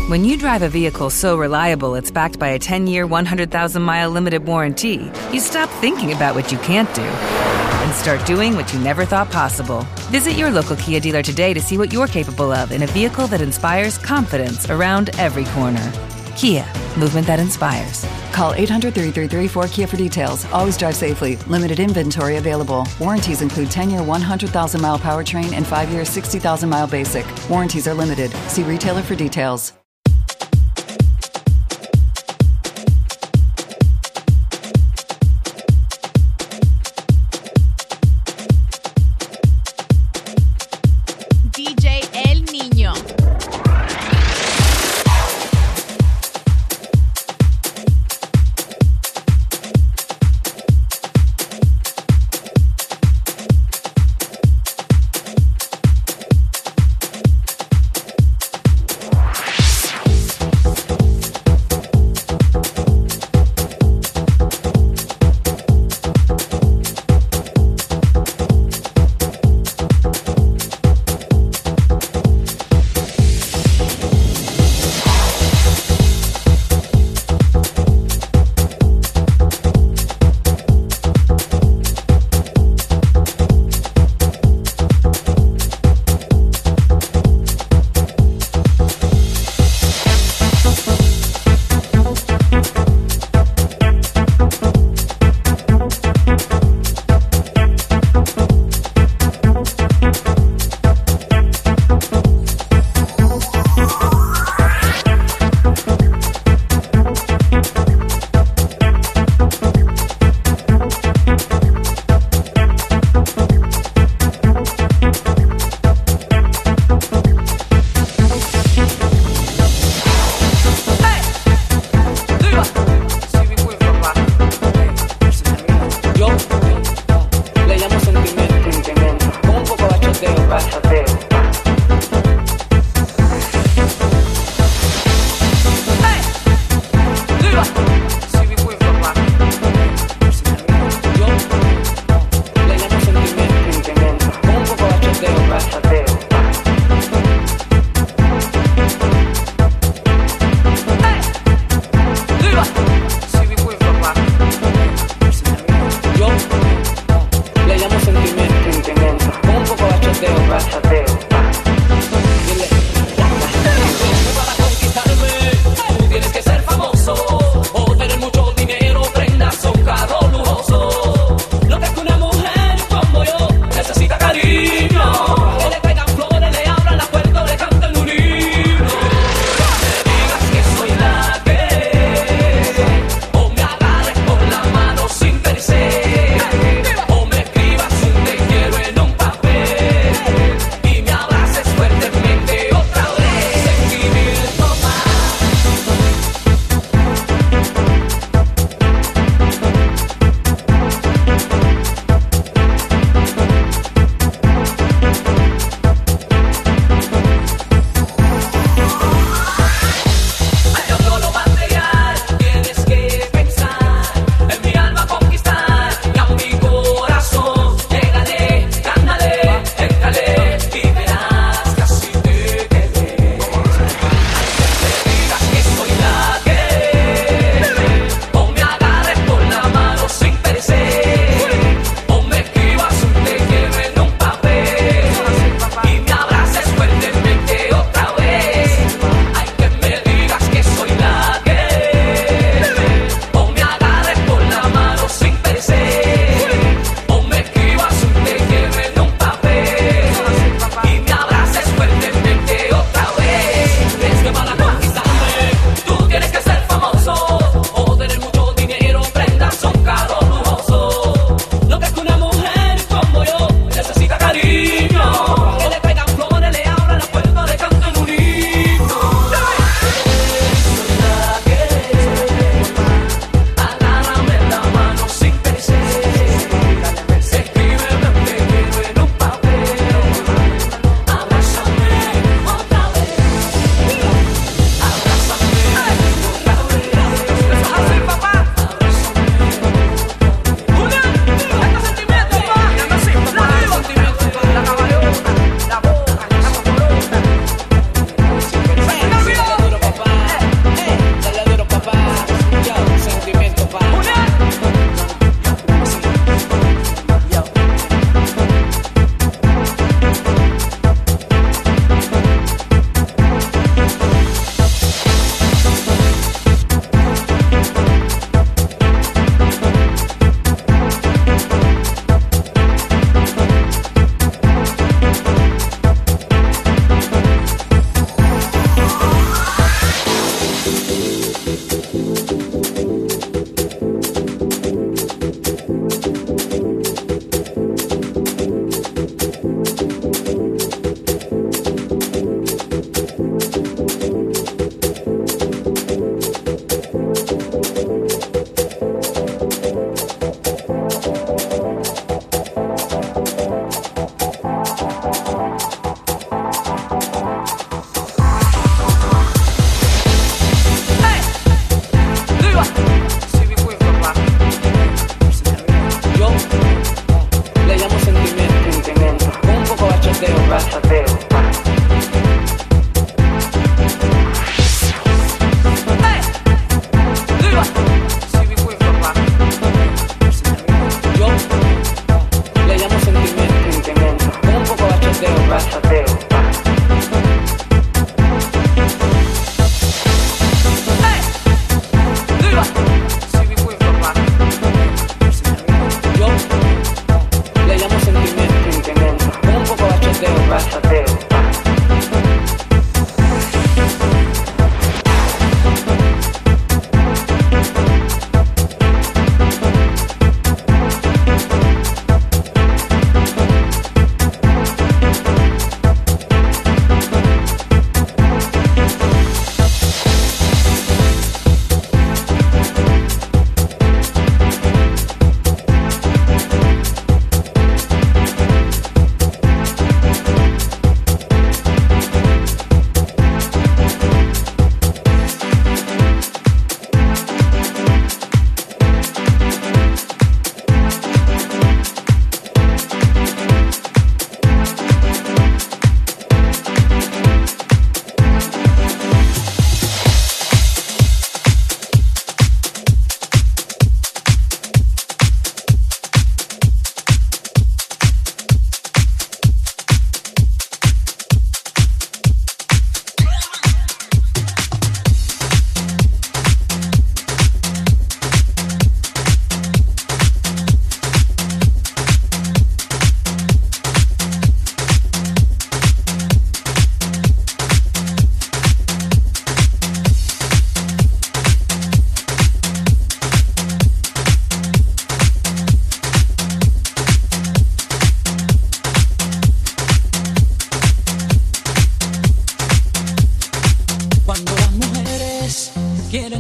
When you drive a vehicle so reliable it's backed by a 10-year, 100,000-mile limited warranty, you stop thinking about what you can't do and start doing what you never thought possible. Visit your local Kia dealer today to see what you're capable of in a vehicle that inspires confidence around every corner. Kia, movement that inspires. Call 800-333-4KIA for details. Always drive safely. Limited inventory available. Warranties include 10-year 100,000-mile powertrain and 5-year 60,000-mile basic. Warranties are limited. See retailer for details. DJ El Niño.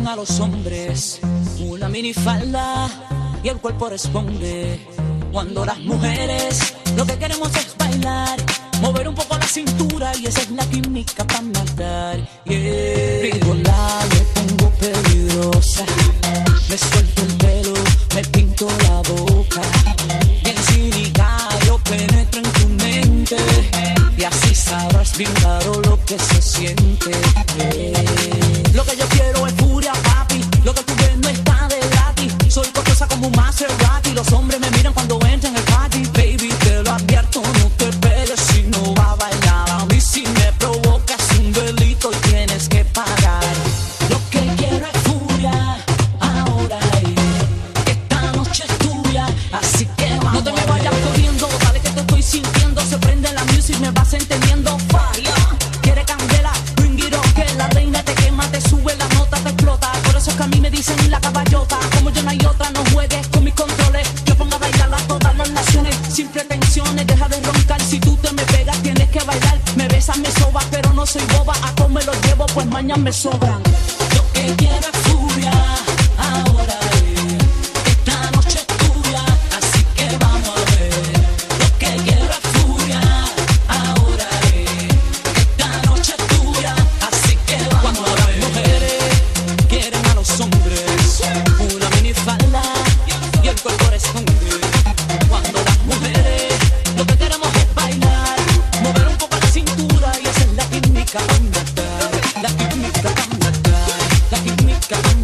Quieren a los hombres una minifalda y el cuerpo responde. Cuando las mujeres lo que queremos es bailar, mover un poco la cintura y esa es la química para matar. Frigola, me pongo peligrosa, me suelto el pelo, me pinto la boca. Bien cínica, yo penetro en tu mente y así sabrás bien claro lo que se siente. Lo que yo quiero es furia, papi. Lo que tú ves no está de gratis. Soy costosa como un Maserati. Los hombres me miran cuando entran en el party. Baby, te lo advierto, no te pegues si no va a bailar. A mí si me provocas un delito y tienes que pagar. Lo que quiero es furia, ahora esta noche es tuya, así que vamos. No te me vayas corriendo, dale que te estoy sintiendo. Se prende la music, me vas entendiendo. Fire, quiere candela, bring it on, que la reina te quema, te sube la nota, te explota. Por eso es que a mí me dicen la caballota. Como yo no hay otra, no juegues con mis controles. Yo pongo a bailar a todas las naciones, sin pretensiones, deja de roncar. Si tú te me pegas, tienes que bailar. Me besas, me sobas, pero no soy boba. A cómo me lo llevo, pues mañana me sobran. Lo que quiero es furia, ahora esta noche es tuya, así que vamos a ver. Lo que quiero es furia, ahora esta noche es tuya, así que vamos a ver. Las mujeres quieren a los hombres una minifalda y el cuerpo responde. Cuando las mujeres lo que queremos es bailar, mover un poco la cintura y hacer la química para matar. La química para matar, la química para matar.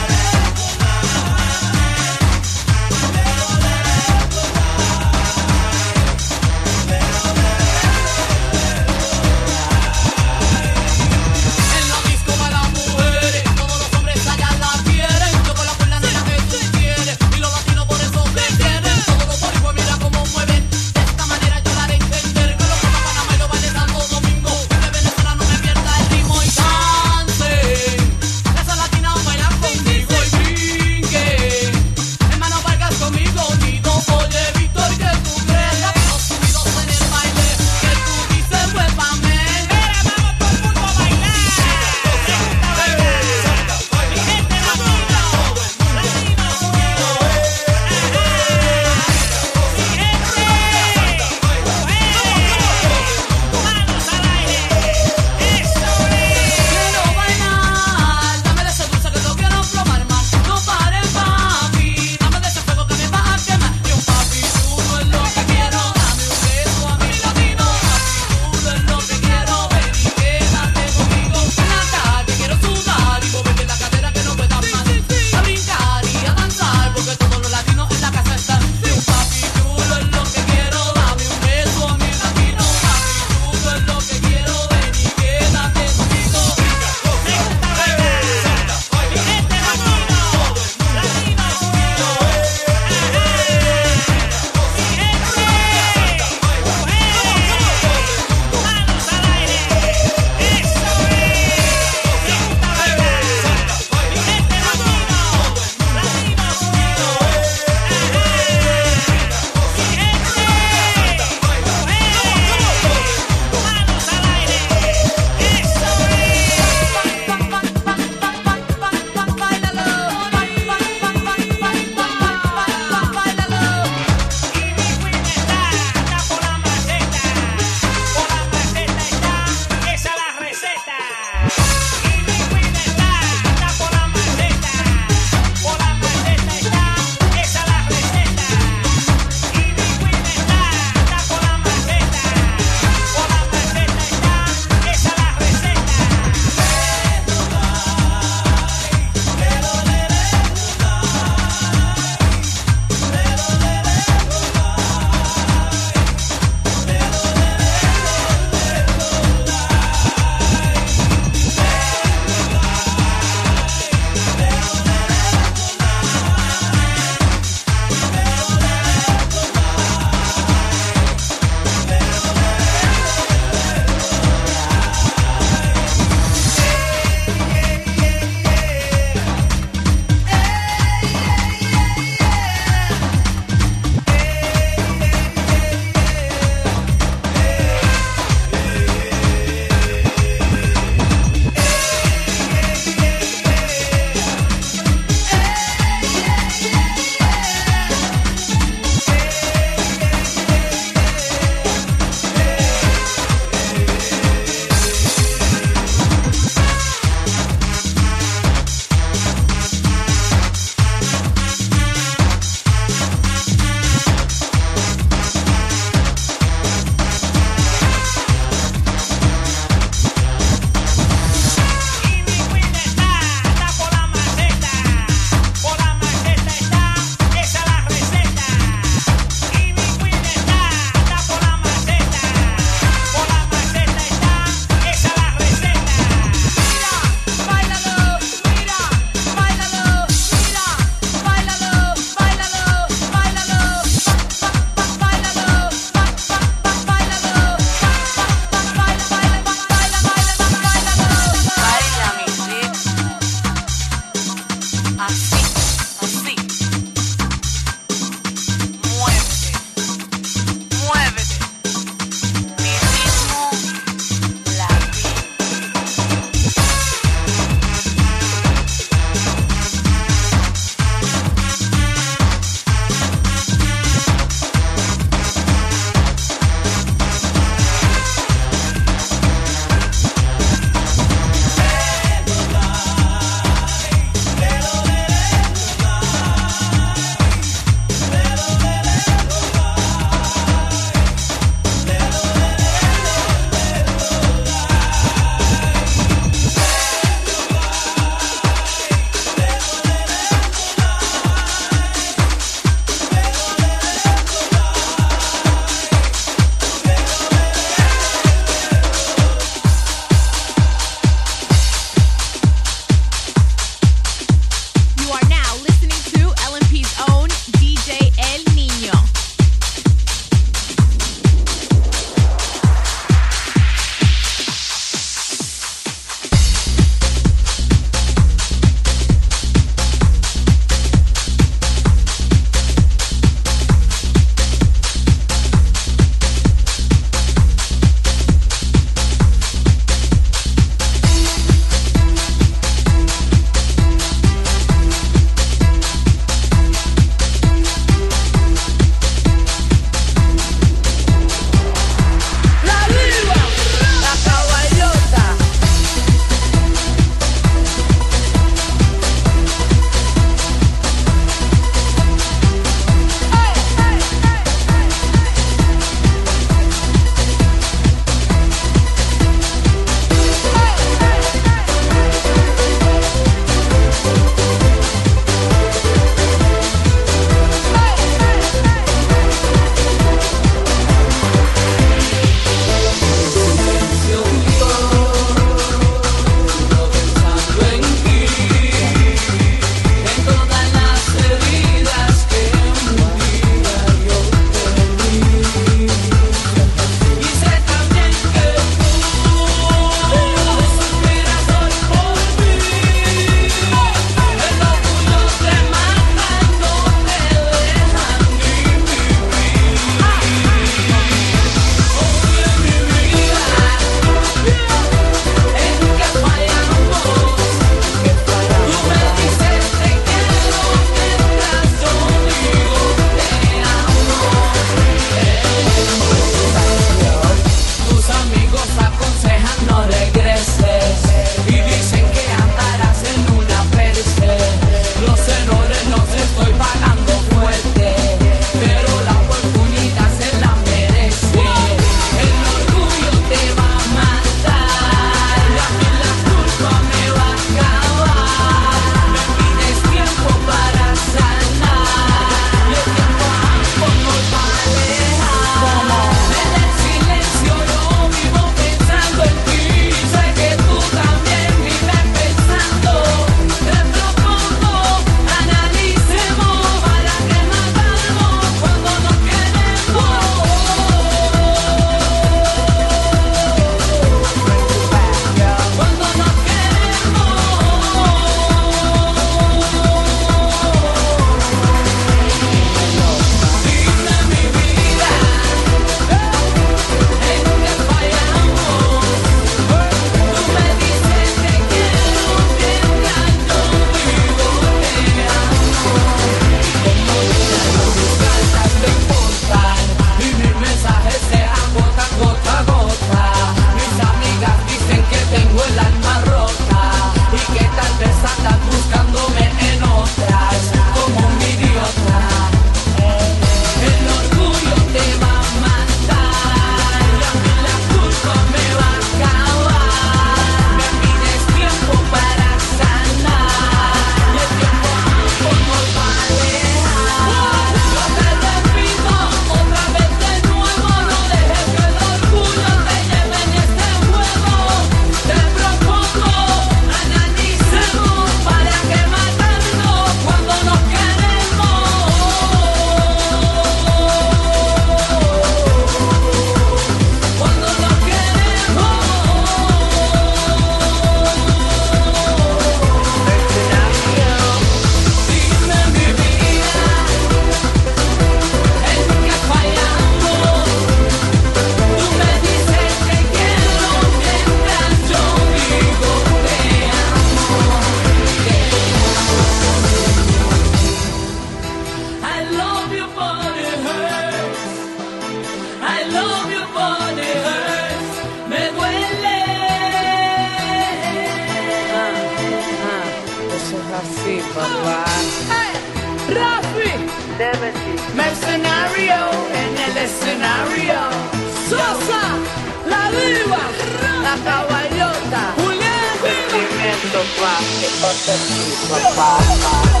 sí, papá. Hey, Rafi, Nemesis. mercenario en el escenario. Sosa, la diva, la caballota. Julián, Sentimiento, pa. ¿Qué pasa aquí, papá?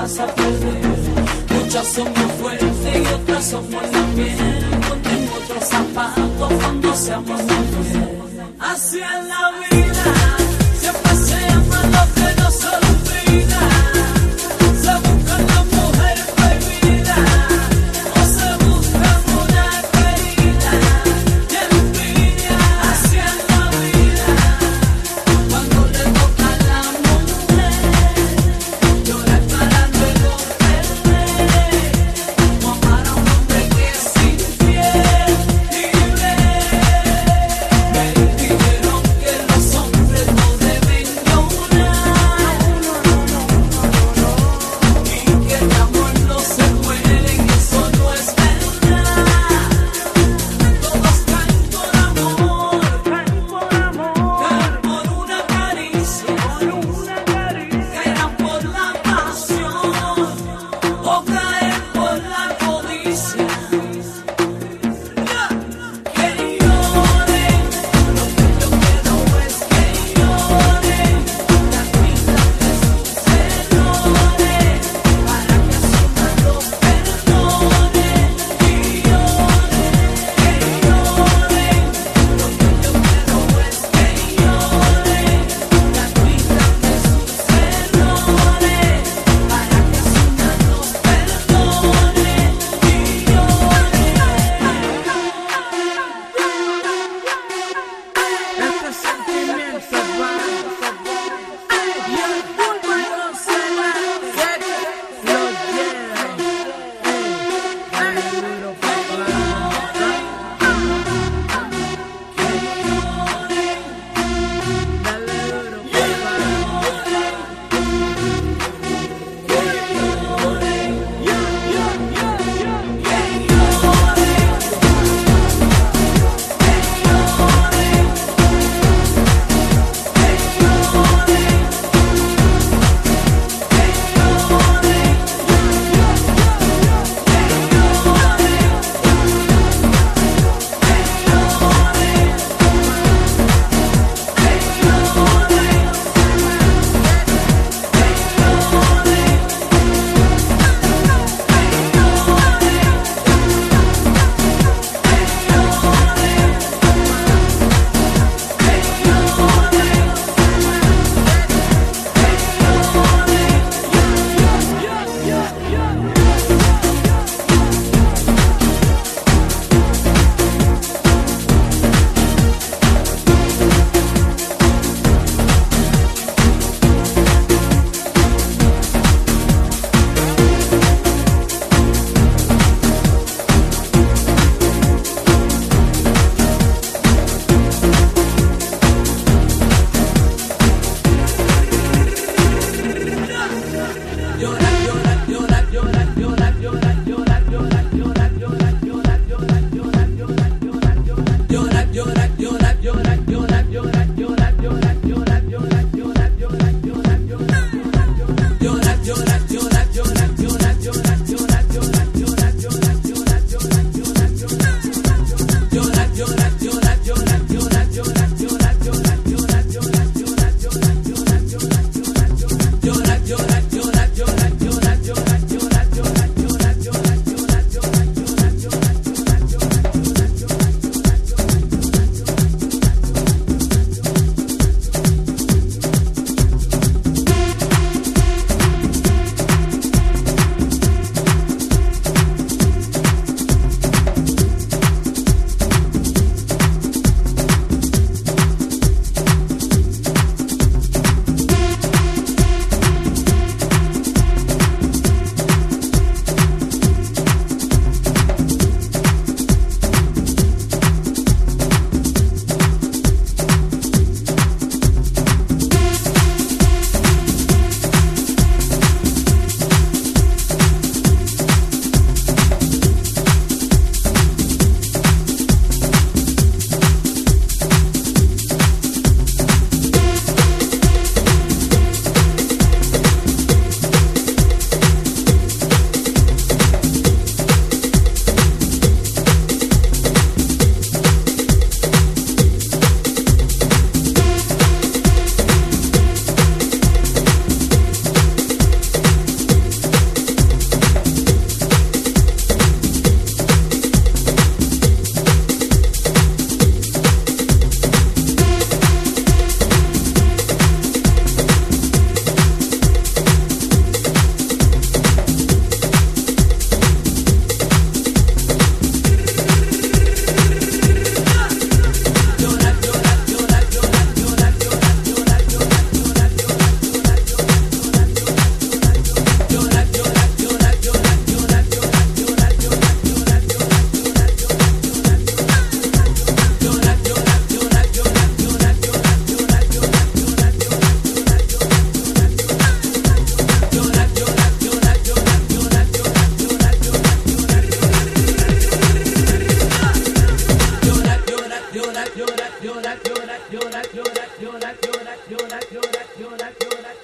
vas a perder. Muchas son más fuertes y otras son más también. Ponte en otros zapatos cuando seamos infieles. Así es la vida, siempre se ama lo que no se olvida. Se busca la mujer prohibida o se busca una querida. Y envidia, así es la vida. Cuando le toca a la mujer llorar para luego perder. Como amar a un hombre que es infiel y ve.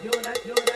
Llora, llora.